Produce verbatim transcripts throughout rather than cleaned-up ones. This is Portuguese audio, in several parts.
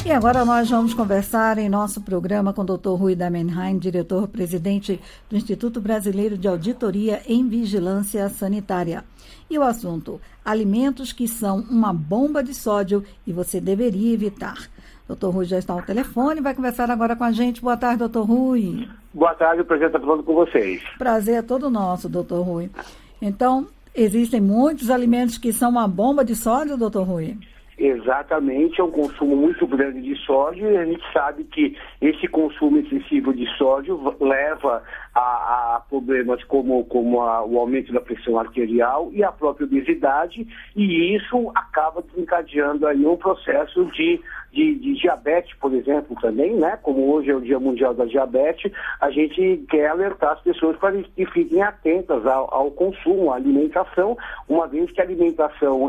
E agora nós vamos conversar em nosso programa com o doutor Rui Damenheim, diretor-presidente do Instituto Brasileiro de Auditoria em Vigilância Sanitária. E o assunto, alimentos que são uma bomba de sódio e você deveria evitar. doutor Rui já está ao telefone, vai conversar agora com a gente. Boa tarde, doutor Rui. Boa tarde, o prazer está falando com vocês. Prazer é todo nosso, doutor Rui. Então, existem muitos alimentos que são uma bomba de sódio, doutor Rui? Exatamente, é um consumo muito grande de sódio e a gente sabe que esse consumo excessivo de sódio leva a, a problemas como, como a, o aumento da pressão arterial e a própria obesidade, e isso acaba desencadeando aí um processo de, de, de diabetes, por exemplo, também, né? Como hoje é o Dia Mundial da Diabetes, a gente quer alertar as pessoas para que fiquem atentas ao, ao consumo, à alimentação, uma vez que a alimentação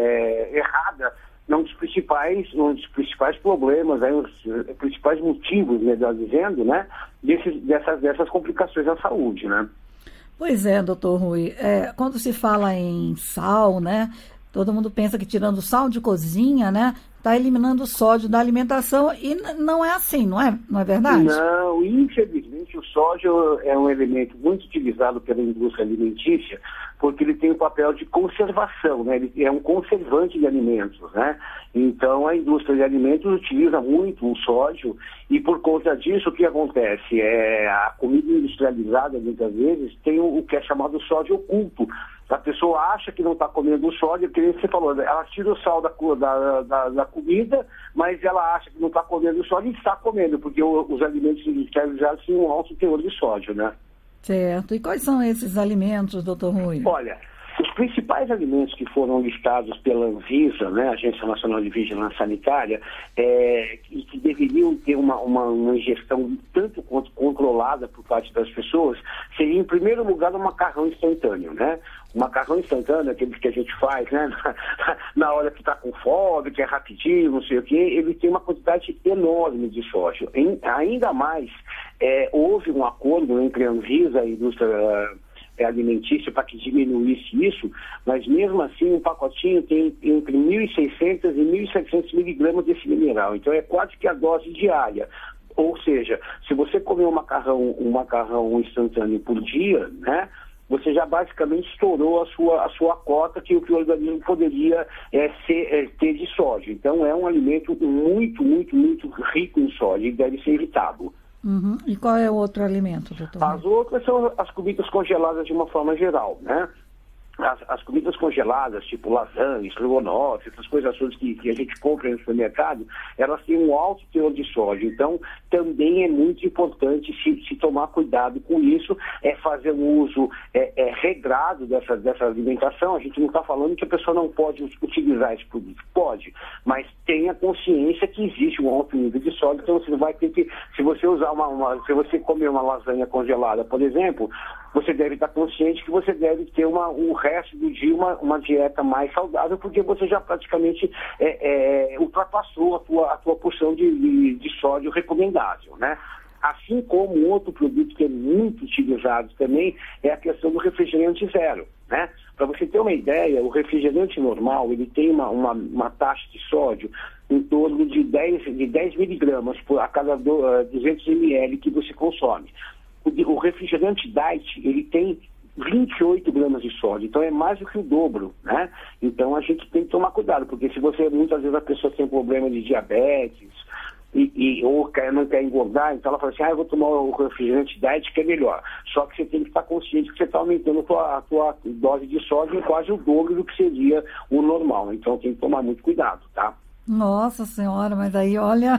é errada, um dos principais, um dos principais problemas, aí, os principais motivos, melhor dizendo, né, desses, dessas, dessas complicações à saúde, né? Pois é, doutor Rui, é, quando se fala em sal, né, todo mundo pensa que tirando sal de cozinha, né, está eliminando o sódio da alimentação e n- não é assim, não é? Não é verdade? Não, infelizmente o sódio é um elemento muito utilizado pela indústria alimentícia porque ele tem o papel de conservação, né? Ele é um conservante de alimentos, né? Então a indústria de alimentos utiliza muito o sódio e por conta disso o que acontece? É, a comida industrializada muitas vezes tem o, o que é chamado sódio oculto. A pessoa acha que não está comendo o sódio, que nem você falou, ela tira o sal da, da, da, da comida, mas ela acha que não está comendo o sódio e está comendo, porque o, os alimentos industrializados têm um alto teor de sódio, né? Certo. E quais são esses alimentos, doutor Rui? Olha, os principais alimentos que foram listados pela Anvisa, né, Agência Nacional de Vigilância Sanitária, é, e que deveriam ter uma, uma, uma ingestão tanto quanto controlada por parte das pessoas, seria, em primeiro lugar, o macarrão instantâneo, né? O macarrão instantâneo, aquele que a gente faz, né, na hora que está com fome, que é rapidinho, não sei o quê, ele tem uma quantidade enorme de sódio. Em, ainda mais, é, houve um acordo entre a Anvisa e a indústria alimentícia para que diminuísse isso, mas mesmo assim um pacotinho tem entre mil e seiscentos e mil e setecentos miligramas desse mineral, então é quase que a dose diária. Ou seja, se você comer um macarrão, um macarrão instantâneo por dia, né, você já basicamente estourou a sua, a sua cota que o que o organismo poderia é, ser, é, ter de sódio. Então é um alimento muito, muito, muito rico em sódio e deve ser evitado. Uhum. E qual é o outro alimento, doutor? As outras são as comidas congeladas de uma forma geral, né? As, as comidas congeladas, tipo lasanha, estrogonofe, essas coisas todas que, que a gente compra no supermercado, elas têm um alto teor de sódio. Então, também é muito importante se, se tomar cuidado com isso, é fazer um uso é, é, regrado dessa, dessa alimentação. A gente não está falando que a pessoa não pode utilizar esse produto. Pode, mas tenha consciência que existe um alto nível de sódio, então você vai ter que, se você usar uma, uma se você comer uma lasanha congelada, por exemplo, você deve estar consciente que você deve ter uma, o resto do dia uma, uma dieta mais saudável, porque você já praticamente é, é, ultrapassou a tua, a tua porção de, de, de sódio recomendável, né? Assim como outro produto que é muito utilizado também é a questão do refrigerante zero, né? Para você ter uma ideia, o refrigerante normal, ele tem uma, uma, uma taxa de sódio em torno de dez, de dez miligramas por, a cada do, uh, duzentos mililitros que você consome. O refrigerante diet, ele tem vinte e oito gramas de sódio, então é mais do que o dobro, né? Então a gente tem que tomar cuidado, porque se você, muitas vezes a pessoa tem problema de diabetes e, e, ou quer, não quer engordar, então ela fala assim, ah, eu vou tomar o refrigerante diet que é melhor. Só que você tem que estar consciente que você está aumentando a tua, a tua dose de sódio em quase o dobro do que seria o normal. Então tem que tomar muito cuidado, tá? Nossa Senhora, mas aí olha...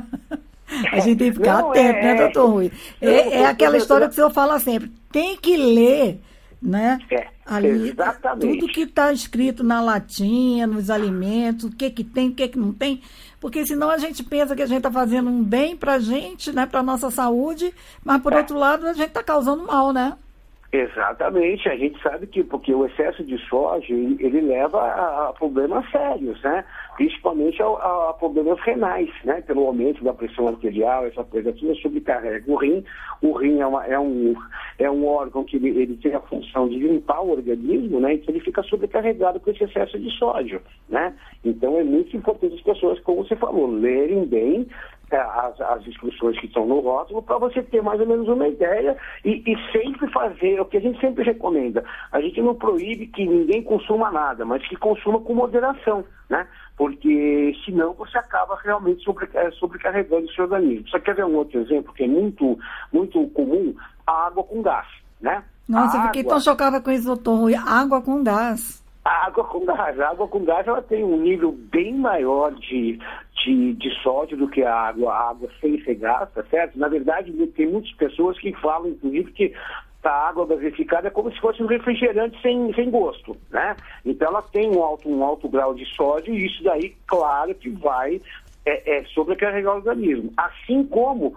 A gente tem que ficar não, atento, é, né, doutor Rui? É, não, é aquela não, história que o senhor fala sempre. Tem que ler, né? É, ali, exatamente. Tudo que está escrito na latinha, nos alimentos, o que que tem, o que que não tem. Porque senão a gente pensa que a gente está fazendo um bem para a gente, né, para a nossa saúde, mas por É. outro lado a gente está causando mal, né? Exatamente, a gente sabe que porque o excesso de sódio ele leva a, a problemas sérios, né? Principalmente a, a problemas renais, né? Pelo aumento da pressão arterial, essa coisa toda sobrecarrega o rim. O rim é, uma, é, um, é um órgão que ele, ele tem a função de limpar o organismo, né? Então ele fica sobrecarregado com esse excesso de sódio, né? Então é muito importante as pessoas, como você falou, lerem bem As, as instruções que estão no rótulo para você ter mais ou menos uma ideia e, e sempre fazer o que a gente sempre recomenda. A gente não proíbe que ninguém consuma nada, mas que consuma com moderação, né? Porque senão você acaba realmente sobre, sobrecarregando o seu organismo. Você quer ver um outro exemplo que é muito, muito comum? A água com gás, né? Nossa, a eu fiquei água... tão chocada com isso, doutor Rui. Água com gás. A água com gás. A água com gás ela tem um nível bem maior de, de, de sódio do que a água, a água sem ser gás, tá certo? Na verdade, tem muitas pessoas que falam, inclusive, que a água gasificada é como se fosse um refrigerante sem, sem gosto, né? Então ela tem um alto, um alto grau de sódio e isso daí, claro, que vai é, é, sobrecarregar o organismo. Assim como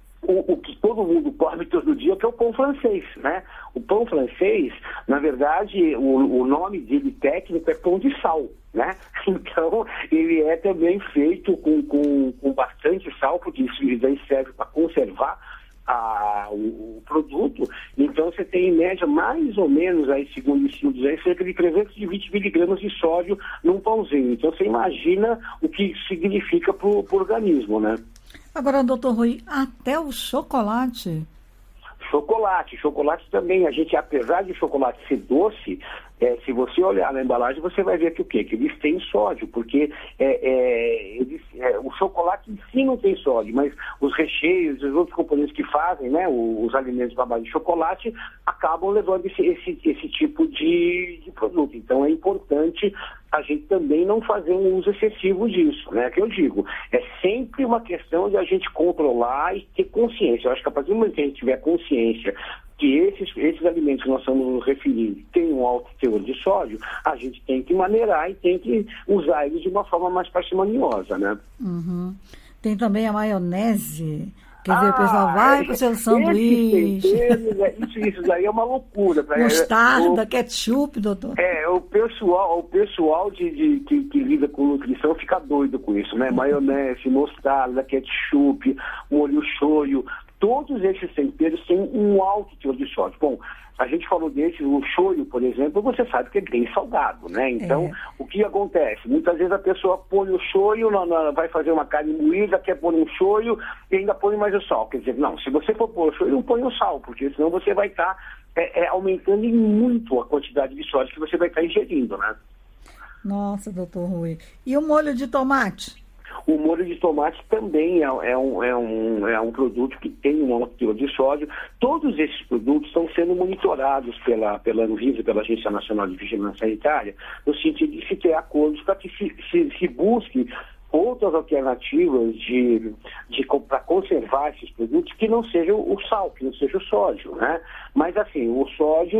O, o que todo mundo come todo dia, que é o pão francês, né? O pão francês, na verdade, o, o nome dele técnico é pão de sal, né? Então, ele é também feito com, com, com bastante sal, porque isso daí serve para conservar a, o, o produto. Então, você tem em média, mais ou menos, aí, segundo estudos, aí, cerca de trezentos e vinte miligramas de sódio num pãozinho. Então, você imagina o que significa para o organismo, né? Agora, doutor Rui, até o chocolate? Chocolate. Chocolate também. A gente, apesar de chocolate ser doce, é, se você olhar na embalagem, você vai ver que o quê? Que eles têm sódio, porque é, é, eles, é, o chocolate em si não tem sódio, mas os recheios, os outros componentes que fazem, né, os, os alimentos à base de chocolate, acabam levando esse, esse, esse tipo de, de produto. Então é importante a gente também não fazer um uso excessivo disso, né? Que eu digo, é sempre uma questão de a gente controlar e ter consciência. Eu acho que a partir do momento que a gente tiver consciência que esses, esses alimentos que nós estamos nos referindo têm um alto teor de sódio, a gente tem que maneirar e tem que usar eles de uma forma mais parcimoniosa, né? Uhum. Tem também a maionese. Quer dizer, ah, o pessoal vai para o seu sanduíche. Isso, isso daí é uma loucura. Mostarda, o, ketchup, doutor. É, o pessoal, o pessoal de, de, que, que lida com nutrição fica doido com isso, né? Maionese, mostarda, ketchup, molho shoyu, todos esses temperos têm um alto teor de sódio. Bom, a gente falou desses, o shoyu, por exemplo, você sabe que é bem salgado, né? Então, é. O que acontece? Muitas vezes a pessoa põe o shoyu, na, na, vai fazer uma carne moída, quer pôr um shoyu e ainda põe mais o sal. Quer dizer, não, se você for pôr o shoyu, não põe o sal, porque senão você vai estar tá, é, é, aumentando em muito a quantidade de sódio que você vai estar tá ingerindo, né? Nossa, doutor Rui. E o molho de tomate? O molho de tomate também é, é, um, é, um, é um produto que tem um alto teor de sódio. Todos esses produtos estão sendo monitorados pela, pela Anvisa, pela Agência Nacional de Vigilância Sanitária, no sentido de se ter acordos para que se, se, se busque outras alternativas de, de, para conservar esses produtos que não seja o sal, que não seja o sódio, né? Mas assim, o sódio...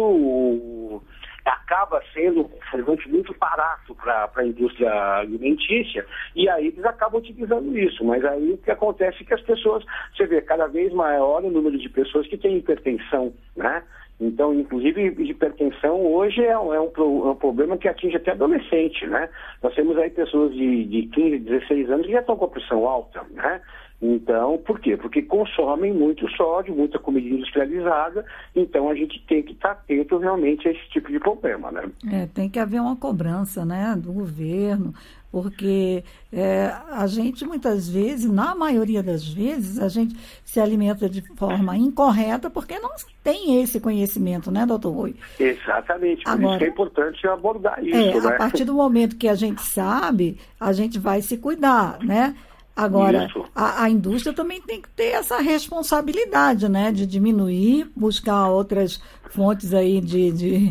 O, acaba sendo um fervente muito barato para a indústria alimentícia e aí eles acabam utilizando isso. Mas aí o que acontece é que as pessoas, você vê, cada vez maior o número de pessoas que têm hipertensão, né? Então, inclusive, hipertensão hoje é um, é, um, é um problema que atinge até adolescente, né? Nós temos aí pessoas de, de quinze, dezesseis anos que já estão com a pressão alta, né? Então, por quê? Porque consomem muito sódio, muita comida industrializada, então a gente tem que estar atento realmente a esse tipo de problema, né? É, tem que haver uma cobrança, né, do governo, porque é, a gente muitas vezes, na maioria das vezes, a gente se alimenta de forma incorreta porque não tem esse conhecimento, né, doutor Rui? Exatamente, por Agora, isso que é importante abordar isso, é, né? A partir do momento que a gente sabe, a gente vai se cuidar, né? Agora, a, a indústria também tem que ter essa responsabilidade, né, de diminuir, buscar outras fontes aí de, de,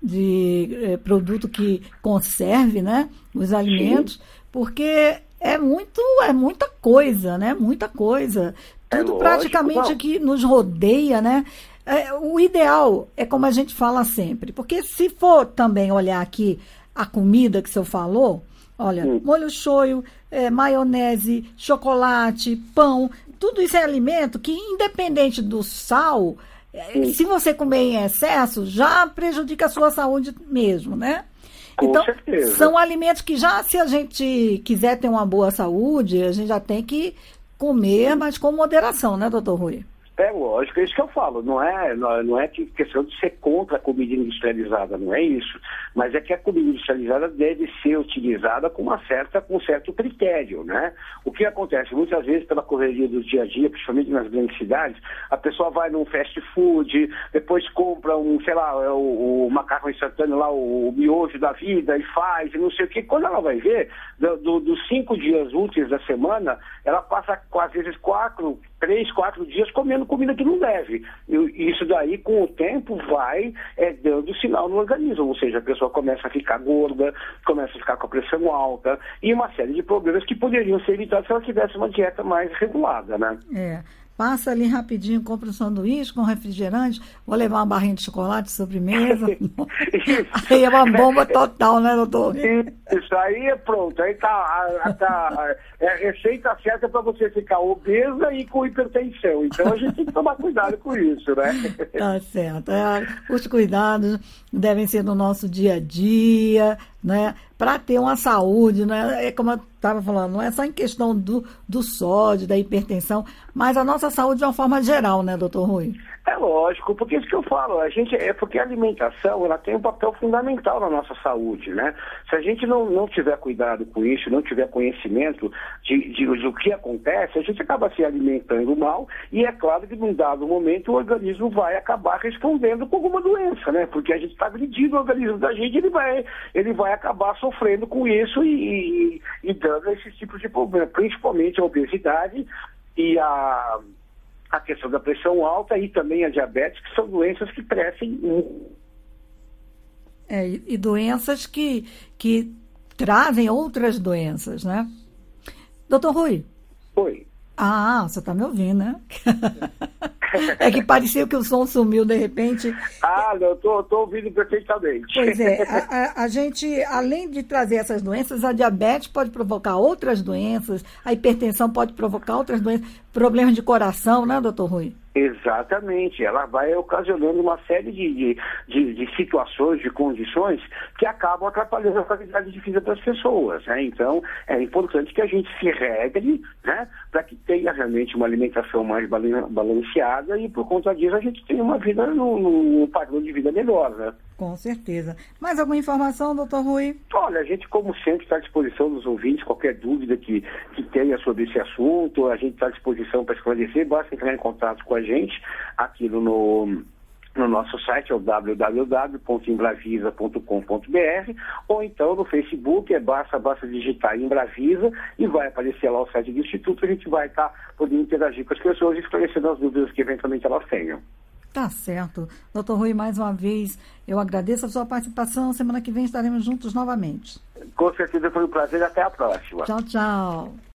de é, produto que conserve, né, os alimentos, Sim. porque é, muito, é muita coisa, né, muita coisa. Tudo é praticamente lógico, que nos rodeia, né? É, o ideal é como a gente fala sempre, porque se for também olhar aqui a comida que o senhor falou, olha, hum. molho shoyu, é, maionese, chocolate, pão, tudo isso é alimento que, independente do sal, se você comer em excesso, já prejudica a sua saúde mesmo, né? Com então, certeza. São alimentos que já, se a gente quiser ter uma boa saúde, a gente já tem que comer, mas com moderação, né, doutor Rui? É lógico, é isso que eu falo, não é, não é que questão de ser contra a comida industrializada, não é isso, mas é que a comida industrializada deve ser utilizada com uma certa, com um certo critério, né? O que acontece? Muitas vezes, pela correria do dia a dia, principalmente nas grandes cidades, a pessoa vai num fast food, depois compra um, sei lá, o, o macarrão instantâneo lá, o, o miojo da vida, e faz, e não sei o que. Quando ela vai ver, do, do, dos cinco dias úteis da semana, ela passa, às vezes, quatro, três, quatro dias comendo comida que não deve. E isso daí, com o tempo, vai é, dando sinal no organismo. Ou seja, a pessoa começa a ficar gorda, começa a ficar com a pressão alta e uma série de problemas que poderiam ser evitados se ela tivesse uma dieta mais regulada, né? É. Passa ali rapidinho, compra um sanduíche com refrigerante, vou levar uma barrinha de chocolate de sobremesa. Aí é uma bomba total, né, doutor? Isso aí é pronto. Aí tá, tá é a receita certa para você ficar obesa e com hipertensão. Então a gente tem que tomar cuidado com isso, né? Tá certo. É, os cuidados devem ser no nosso dia a dia, né? Para ter uma saúde, né? É como eu estava falando, não é só em questão do, do sódio, da hipertensão, mas a nossa saúde de uma forma geral, né, doutor Rui? É lógico, porque isso que eu falo, a gente, é porque a alimentação ela tem um papel fundamental na nossa saúde, né? Se a gente não, não tiver cuidado com isso, não tiver conhecimento de, de, de o que acontece, a gente acaba se alimentando mal e é claro que num dado momento o organismo vai acabar respondendo com alguma doença, né? Porque a gente está agredindo o organismo da gente, ele vai, ele vai acabar sofrendo com isso e, e, e dando esses tipos de problema, principalmente a obesidade e a... a questão da pressão alta e também a diabetes, que são doenças que crescem. É, e doenças que, que trazem outras doenças, né? Doutor Rui. Oi. Ah, você está me ouvindo, né? É que parecia que o som sumiu de repente. Ah, não, eu tô, tô ouvindo perfeitamente. Pois é, a, a, a gente, além de trazer essas doenças, a diabetes pode provocar outras doenças, a hipertensão pode provocar outras doenças, problemas de coração, né, doutor Rui? Exatamente, ela vai ocasionando uma série de, de, de, de situações, de condições que acabam atrapalhando a qualidade de vida das pessoas, né? Então, é importante que a gente se regre, né, para que tenha realmente uma alimentação mais balanceada e por conta disso a gente tenha uma vida, um padrão de vida melhor, né? Com certeza. Mais alguma informação, doutor Rui? Olha, a gente, como sempre, está à disposição dos ouvintes, qualquer dúvida que, que tenha sobre esse assunto, a gente está à disposição para esclarecer, basta entrar em contato com a gente aqui no, no nosso site, é o w w w ponto embravisa ponto com ponto b r, ou então no Facebook, é basta, basta digitar Embravisa e vai aparecer lá o site do Instituto, a gente vai estar tá podendo interagir com as pessoas e esclarecendo as dúvidas que eventualmente elas tenham. Tá certo. doutor Rui, mais uma vez, eu agradeço a sua participação. Semana que vem estaremos juntos novamente. Com certeza foi um prazer. Até a próxima. Tchau, tchau.